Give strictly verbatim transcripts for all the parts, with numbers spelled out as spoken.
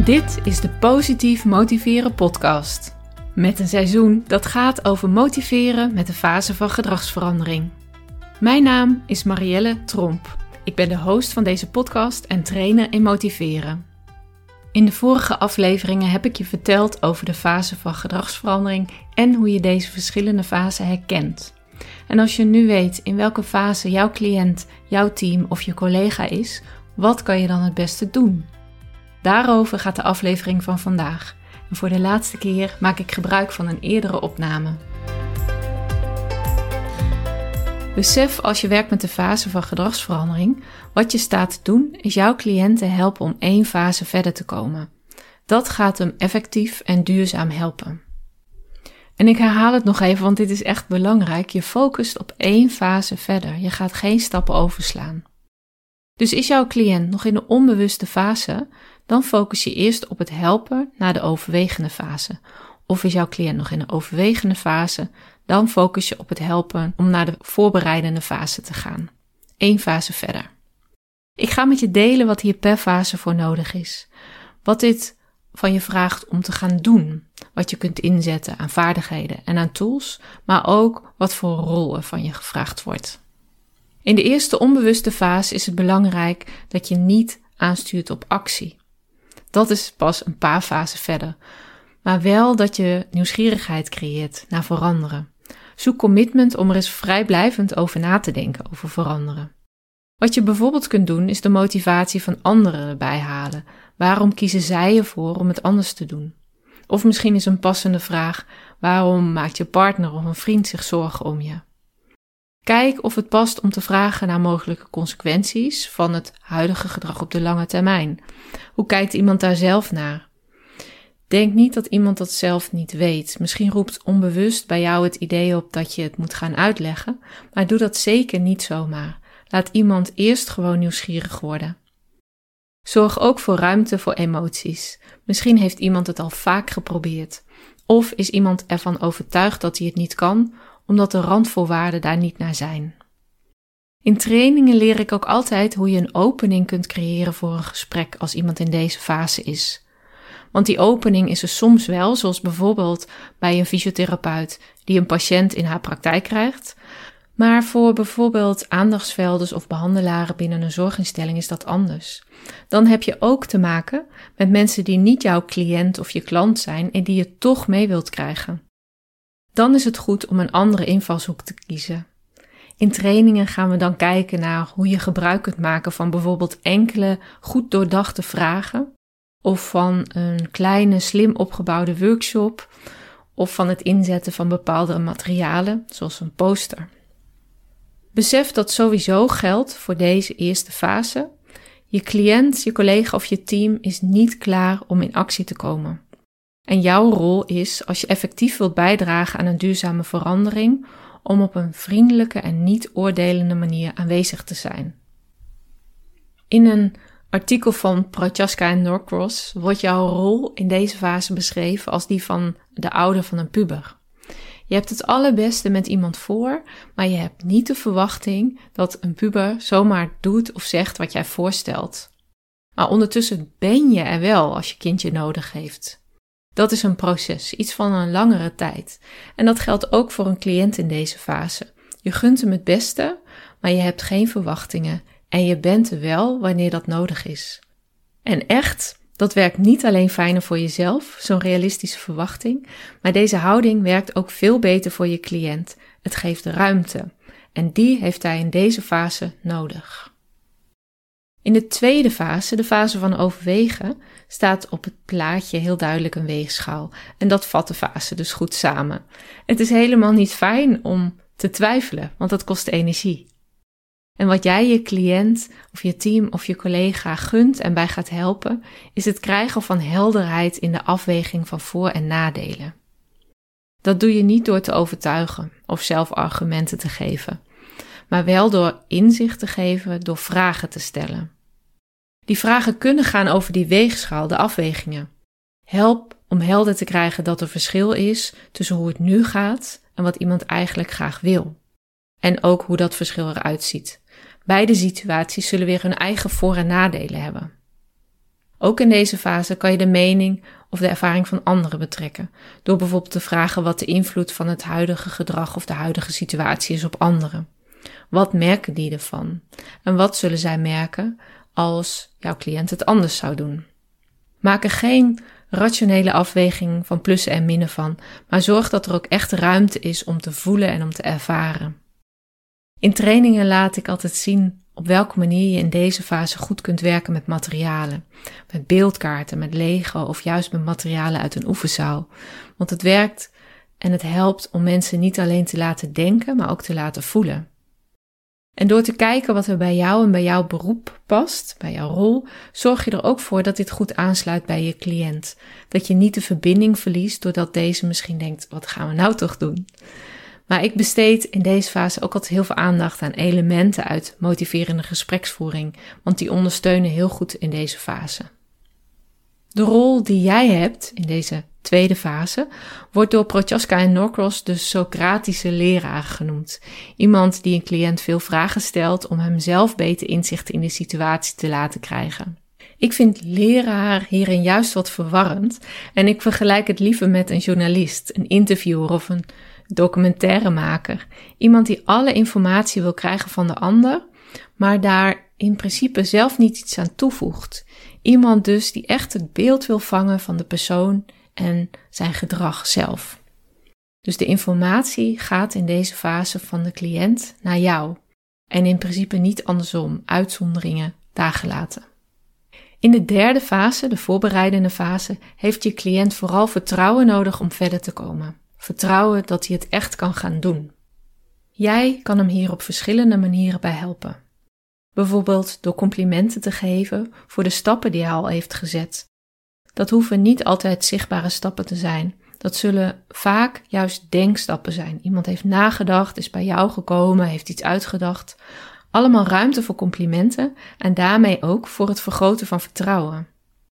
Dit is de Positief Motiveren podcast. Met een seizoen dat gaat over motiveren met de fase van gedragsverandering. Mijn naam is Marielle Tromp. Ik ben de host van deze podcast en trainer in motiveren. In de vorige afleveringen heb ik je verteld over de fase van gedragsverandering en hoe je deze verschillende fasen herkent. En als je nu weet in welke fase jouw cliënt, jouw team of je collega is, wat kan je dan het beste doen? Daarover gaat de aflevering van vandaag. En voor de laatste keer maak ik gebruik van een eerdere opname. Besef als je werkt met de fase van gedragsverandering, wat je staat te doen is jouw cliënten helpen om één fase verder te komen. Dat gaat hem effectief en duurzaam helpen. En ik herhaal het nog even, want dit is echt belangrijk. Je focust op één fase verder. Je gaat geen stappen overslaan. Dus is jouw cliënt nog in de onbewuste fase, dan focus je eerst op het helpen naar de overwegende fase. Of is jouw cliënt nog in de overwegende fase, dan focus je op het helpen om naar de voorbereidende fase te gaan. Eén fase verder. Ik ga met je delen wat hier per fase voor nodig is. Wat dit van je vraagt om te gaan doen. Wat je kunt inzetten aan vaardigheden en aan tools, maar ook wat voor rol er van je gevraagd wordt. In de eerste onbewuste fase is het belangrijk dat je niet aanstuurt op actie. Dat is pas een paar fasen verder. Maar wel dat je nieuwsgierigheid creëert naar veranderen. Zoek commitment om er eens vrijblijvend over na te denken, over veranderen. Wat je bijvoorbeeld kunt doen is de motivatie van anderen erbij halen. Waarom kiezen zij ervoor om het anders te doen? Of misschien is een passende vraag, waarom maakt je partner of een vriend zich zorgen om je? Kijk of het past om te vragen naar mogelijke consequenties van het huidige gedrag op de lange termijn. Hoe kijkt iemand daar zelf naar? Denk niet dat iemand dat zelf niet weet. Misschien roept onbewust bij jou het idee op dat je het moet gaan uitleggen, maar doe dat zeker niet zomaar. Laat iemand eerst gewoon nieuwsgierig worden. Zorg ook voor ruimte voor emoties. Misschien heeft iemand het al vaak geprobeerd. Of is iemand ervan overtuigd dat hij het niet kan, omdat de randvoorwaarden daar niet naar zijn. In trainingen leer ik ook altijd hoe je een opening kunt creëren voor een gesprek als iemand in deze fase is. Want die opening is er soms wel, zoals bijvoorbeeld bij een fysiotherapeut die een patiënt in haar praktijk krijgt. Maar voor bijvoorbeeld aandachtsvelders of behandelaren binnen een zorginstelling is dat anders. Dan heb je ook te maken met mensen die niet jouw cliënt of je klant zijn en die je toch mee wilt krijgen. Dan is het goed om een andere invalshoek te kiezen. In trainingen gaan we dan kijken naar hoe je gebruik kunt maken van bijvoorbeeld enkele goed doordachte vragen, of van een kleine slim opgebouwde workshop, of van het inzetten van bepaalde materialen, zoals een poster. Besef dat sowieso geldt voor deze eerste fase. Je cliënt, je collega of je team is niet klaar om in actie te komen. En jouw rol is, als je effectief wilt bijdragen aan een duurzame verandering, om op een vriendelijke en niet oordelende manier aanwezig te zijn. In een artikel van Prochaska en Norcross wordt jouw rol in deze fase beschreven als die van de ouder van een puber. Je hebt het allerbeste met iemand voor, maar je hebt niet de verwachting dat een puber zomaar doet of zegt wat jij voorstelt. Maar ondertussen ben je er wel als je kindje nodig heeft. Dat is een proces, iets van een langere tijd. En dat geldt ook voor een cliënt in deze fase. Je gunt hem het beste, maar je hebt geen verwachtingen en je bent er wel wanneer dat nodig is. En echt, dat werkt niet alleen fijner voor jezelf, zo'n realistische verwachting, maar deze houding werkt ook veel beter voor je cliënt. Het geeft ruimte en die heeft hij in deze fase nodig. In de tweede fase, de fase van overwegen, staat op het plaatje heel duidelijk een weegschaal. En dat vat de fase dus goed samen. Het is helemaal niet fijn om te twijfelen, want dat kost energie. En wat jij je cliënt of je team of je collega gunt en bij gaat helpen, is het krijgen van helderheid in de afweging van voor- en nadelen. Dat doe je niet door te overtuigen of zelf argumenten te geven, maar wel door inzicht te geven door vragen te stellen. Die vragen kunnen gaan over die weegschaal, de afwegingen. Help om helder te krijgen dat er verschil is tussen hoe het nu gaat en wat iemand eigenlijk graag wil. En ook hoe dat verschil eruit ziet. Beide situaties zullen weer hun eigen voor- en nadelen hebben. Ook in deze fase kan je de mening of de ervaring van anderen betrekken, door bijvoorbeeld te vragen wat de invloed van het huidige gedrag of de huidige situatie is op anderen. Wat merken die ervan? En wat zullen zij merken als jouw cliënt het anders zou doen? Maak er geen rationele afweging van plussen en minnen van, maar zorg dat er ook echt ruimte is om te voelen en om te ervaren. In trainingen laat ik altijd zien op welke manier je in deze fase goed kunt werken met materialen. Met beeldkaarten, met Lego of juist met materialen uit een oefenzaal. Want het werkt en het helpt om mensen niet alleen te laten denken, maar ook te laten voelen. En door te kijken wat er bij jou en bij jouw beroep past, bij jouw rol, zorg je er ook voor dat dit goed aansluit bij je cliënt. Dat je niet de verbinding verliest doordat deze misschien denkt, wat gaan we nou toch doen? Maar ik besteed in deze fase ook altijd heel veel aandacht aan elementen uit motiverende gespreksvoering, want die ondersteunen heel goed in deze fase. De rol die jij hebt in deze tweede fase wordt door Prochaska en Norcross de Socratische leraar genoemd. Iemand die een cliënt veel vragen stelt om hem zelf beter inzicht in de situatie te laten krijgen. Ik vind leraar hierin juist wat verwarrend en ik vergelijk het liever met een journalist, een interviewer of een documentairemaker. Iemand die alle informatie wil krijgen van de ander, maar daar in principe zelf niet iets aan toevoegt. Iemand dus die echt het beeld wil vangen van de persoon en zijn gedrag zelf. Dus de informatie gaat in deze fase van de cliënt naar jou en in principe niet andersom, uitzonderingen daar gelaten. In de derde fase, de voorbereidende fase, heeft je cliënt vooral vertrouwen nodig om verder te komen. Vertrouwen dat hij het echt kan gaan doen. Jij kan hem hier op verschillende manieren bij helpen. Bijvoorbeeld door complimenten te geven voor de stappen die hij al heeft gezet. Dat hoeven niet altijd zichtbare stappen te zijn. Dat zullen vaak juist denkstappen zijn. Iemand heeft nagedacht, is bij jou gekomen, heeft iets uitgedacht. Allemaal ruimte voor complimenten en daarmee ook voor het vergroten van vertrouwen.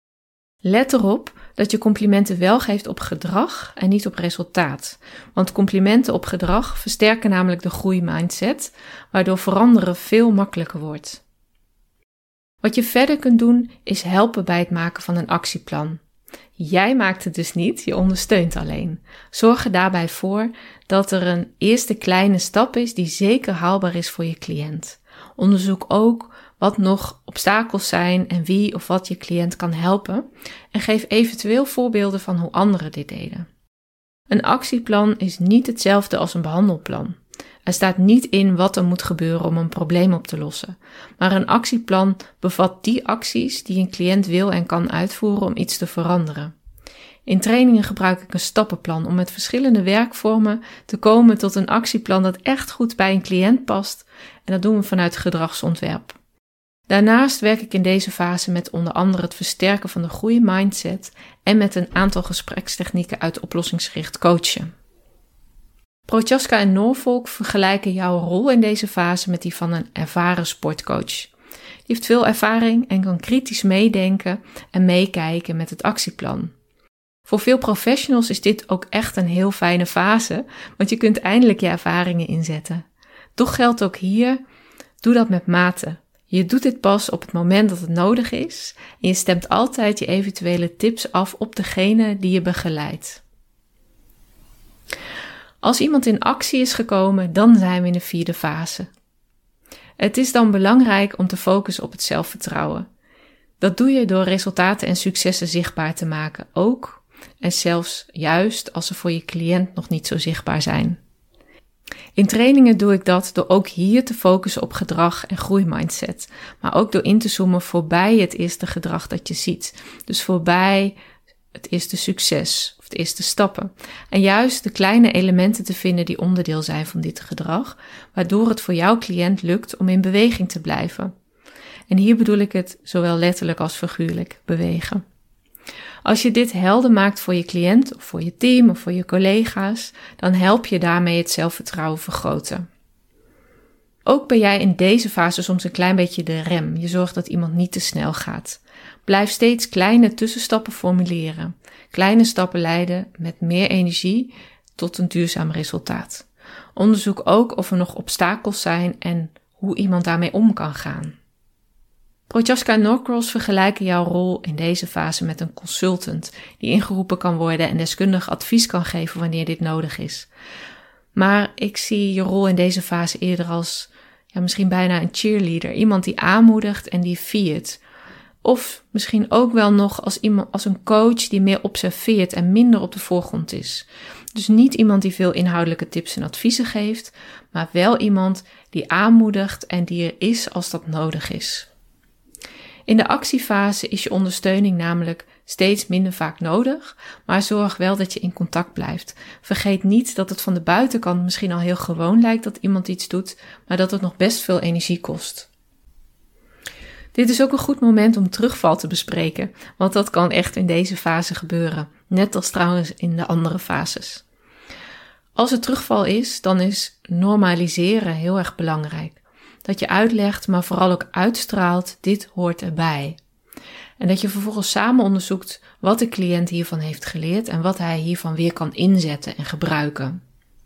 Let erop dat je complimenten wel geeft op gedrag en niet op resultaat. Want complimenten op gedrag versterken namelijk de groeimindset, waardoor veranderen veel makkelijker wordt. Wat je verder kunt doen is helpen bij het maken van een actieplan. Jij maakt het dus niet, je ondersteunt alleen. Zorg er daarbij voor dat er een eerste kleine stap is die zeker haalbaar is voor je cliënt. Onderzoek ook wat nog obstakels zijn en wie of wat je cliënt kan helpen en geef eventueel voorbeelden van hoe anderen dit deden. Een actieplan is niet hetzelfde als een behandelplan. Er staat niet in wat er moet gebeuren om een probleem op te lossen, maar een actieplan bevat die acties die een cliënt wil en kan uitvoeren om iets te veranderen. In trainingen gebruik ik een stappenplan om met verschillende werkvormen te komen tot een actieplan dat echt goed bij een cliënt past en dat doen we vanuit gedragsontwerp. Daarnaast werk ik in deze fase met onder andere het versterken van de groeimindset en met een aantal gesprekstechnieken uit oplossingsgericht coachen. Prochaska en Norfolk vergelijken jouw rol in deze fase met die van een ervaren sportcoach. Die heeft veel ervaring en kan kritisch meedenken en meekijken met het actieplan. Voor veel professionals is dit ook echt een heel fijne fase, want je kunt eindelijk je ervaringen inzetten. Toch geldt ook hier, doe dat met mate. Je doet dit pas op het moment dat het nodig is en je stemt altijd je eventuele tips af op degene die je begeleidt. Als iemand in actie is gekomen, dan zijn we in de vierde fase. Het is dan belangrijk om te focussen op het zelfvertrouwen. Dat doe je door resultaten en successen zichtbaar te maken, ook en zelfs juist als ze voor je cliënt nog niet zo zichtbaar zijn. In trainingen doe ik dat door ook hier te focussen op gedrag en groeimindset, maar ook door in te zoomen voorbij het eerste gedrag dat je ziet. Dus voorbij het eerste succes of de eerste stappen. En juist de kleine elementen te vinden die onderdeel zijn van dit gedrag, waardoor het voor jouw cliënt lukt om in beweging te blijven. En hier bedoel ik het zowel letterlijk als figuurlijk bewegen. Als je dit helder maakt voor je cliënt of voor je team of voor je collega's, dan help je daarmee het zelfvertrouwen vergroten. Ook ben jij in deze fase soms een klein beetje de rem. Je zorgt dat iemand niet te snel gaat. Blijf steeds kleine tussenstappen formuleren. Kleine stappen leiden met meer energie tot een duurzaam resultaat. Onderzoek ook of er nog obstakels zijn en hoe iemand daarmee om kan gaan. Prochaska en Norcross vergelijken jouw rol in deze fase met een consultant die ingeroepen kan worden en deskundig advies kan geven wanneer dit nodig is. Maar ik zie je rol in deze fase eerder als ja, misschien bijna een cheerleader, iemand die aanmoedigt en die viert. Of misschien ook wel nog als, iemand, als een coach die meer observeert en minder op de voorgrond is. Dus niet iemand die veel inhoudelijke tips en adviezen geeft, maar wel iemand die aanmoedigt en die er is als dat nodig is. In de actiefase is je ondersteuning namelijk steeds minder vaak nodig, maar zorg wel dat je in contact blijft. Vergeet niet dat het van de buitenkant misschien al heel gewoon lijkt dat iemand iets doet, maar dat het nog best veel energie kost. Dit is ook een goed moment om terugval te bespreken, want dat kan echt in deze fase gebeuren, net als trouwens in de andere fases. Als er terugval is, dan is normaliseren heel erg belangrijk. Dat je uitlegt, maar vooral ook uitstraalt, dit hoort erbij. En dat je vervolgens samen onderzoekt wat de cliënt hiervan heeft geleerd en wat hij hiervan weer kan inzetten en gebruiken.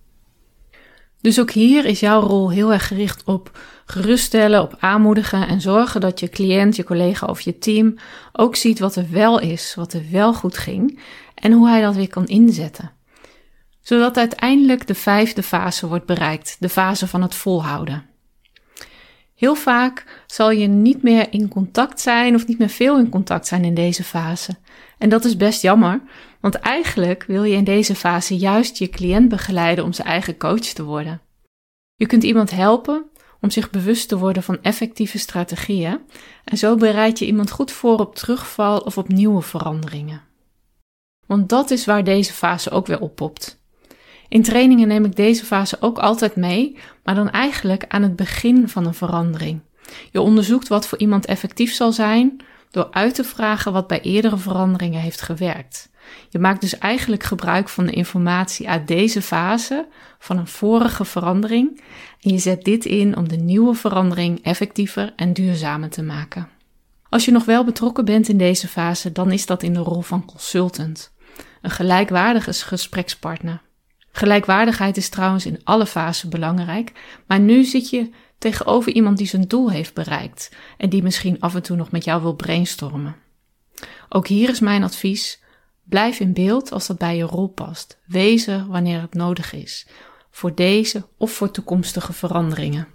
Dus ook hier is jouw rol heel erg gericht op geruststellen, op aanmoedigen en zorgen dat je cliënt, je collega of je team ook ziet wat er wel is, wat er wel goed ging en hoe hij dat weer kan inzetten. Zodat uiteindelijk de vijfde fase wordt bereikt, de fase van het volhouden. Heel vaak zal je niet meer in contact zijn of niet meer veel in contact zijn in deze fase. En dat is best jammer, want eigenlijk wil je in deze fase juist je cliënt begeleiden om zijn eigen coach te worden. Je kunt iemand helpen om zich bewust te worden van effectieve strategieën en zo bereid je iemand goed voor op terugval of op nieuwe veranderingen. Want dat is waar deze fase ook weer oppopt. In trainingen neem ik deze fase ook altijd mee, maar dan eigenlijk aan het begin van een verandering. Je onderzoekt wat voor iemand effectief zal zijn door uit te vragen wat bij eerdere veranderingen heeft gewerkt. Je maakt dus eigenlijk gebruik van de informatie uit deze fase van een vorige verandering en je zet dit in om de nieuwe verandering effectiever en duurzamer te maken. Als je nog wel betrokken bent in deze fase, dan is dat in de rol van consultant, een gelijkwaardige gesprekspartner. Gelijkwaardigheid is trouwens in alle fasen belangrijk, maar nu zit je tegenover iemand die zijn doel heeft bereikt en die misschien af en toe nog met jou wil brainstormen. Ook hier is mijn advies, blijf in beeld als dat bij je rol past. Wees er wanneer het nodig is, voor deze of voor toekomstige veranderingen.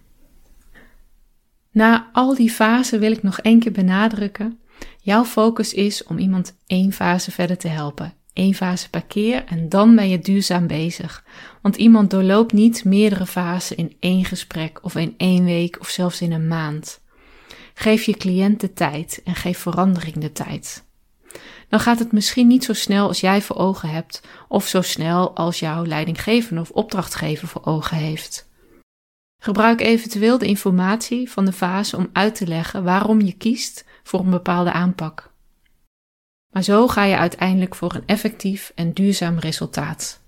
Na al die fasen wil ik nog één keer benadrukken, jouw focus is om iemand één fase verder te helpen. Eén fase per keer en dan ben je duurzaam bezig. Want iemand doorloopt niet meerdere fasen in één gesprek of in één week of zelfs in een maand. Geef je cliënt de tijd en geef verandering de tijd. Dan gaat het misschien niet zo snel als jij voor ogen hebt of zo snel als jouw leidinggevende of opdrachtgever voor ogen heeft. Gebruik eventueel de informatie van de fase om uit te leggen waarom je kiest voor een bepaalde aanpak. Maar zo ga je uiteindelijk voor een effectief en duurzaam resultaat.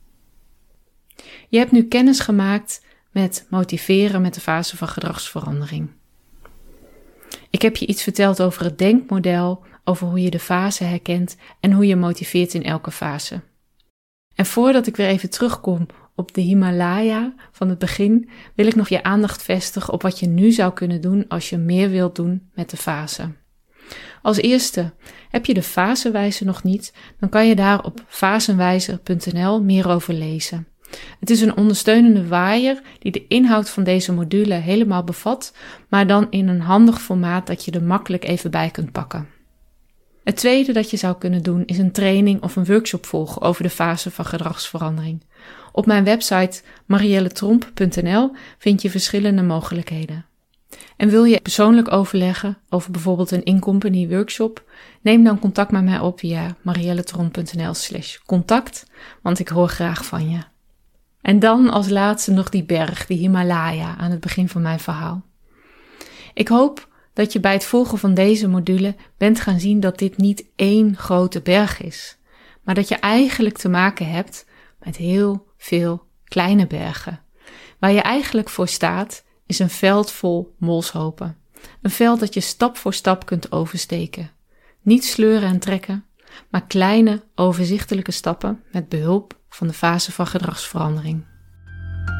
Je hebt nu kennis gemaakt met motiveren met de fase van gedragsverandering. Ik heb je iets verteld over het denkmodel, over hoe je de fase herkent en hoe je motiveert in elke fase. En voordat ik weer even terugkom op de Himalaya van het begin, wil ik nog je aandacht vestigen op wat je nu zou kunnen doen als je meer wilt doen met de fase. Als eerste, heb je de fasenwijzer nog niet, dan kan je daar op fasenwijzer punt n l meer over lezen. Het is een ondersteunende waaier die de inhoud van deze module helemaal bevat, maar dan in een handig formaat dat je er makkelijk even bij kunt pakken. Het tweede dat je zou kunnen doen is een training of een workshop volgen over de fase van gedragsverandering. Op mijn website marielle tromp punt n l vind je verschillende mogelijkheden. En wil je persoonlijk overleggen over bijvoorbeeld een in-company workshop? Neem dan contact met mij op via marielletromp punt n l slash contact, want ik hoor graag van je. En dan als laatste nog die berg, die Himalaya, aan het begin van mijn verhaal. Ik hoop dat je bij het volgen van deze module bent gaan zien dat dit niet één grote berg is, maar dat je eigenlijk te maken hebt met heel veel kleine bergen. Waar je eigenlijk voor staat is een veld vol molshopen. Een veld dat je stap voor stap kunt oversteken. Niet sleuren en trekken, maar kleine, overzichtelijke stappen met behulp van de fase van gedragsverandering.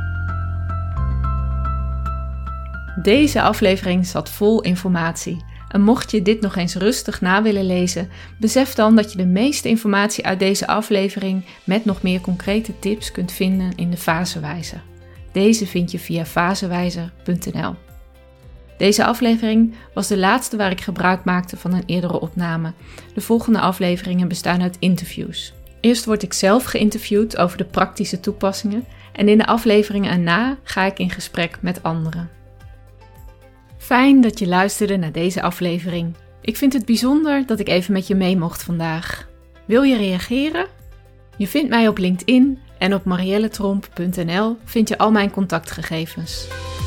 Deze aflevering zat vol informatie. En mocht je dit nog eens rustig na willen lezen, besef dan dat je de meeste informatie uit deze aflevering met nog meer concrete tips kunt vinden in de Fasewijzer. Deze vind je via fasewijzer punt n l. Deze aflevering was de laatste waar ik gebruik maakte van een eerdere opname. De volgende afleveringen bestaan uit interviews. Eerst word ik zelf geïnterviewd over de praktische toepassingen en in de afleveringen erna ga ik in gesprek met anderen. Fijn dat je luisterde naar deze aflevering. Ik vind het bijzonder dat ik even met je mee mocht vandaag. Wil je reageren? Je vindt mij op LinkedIn en op marielletromp punt n l vind je al mijn contactgegevens.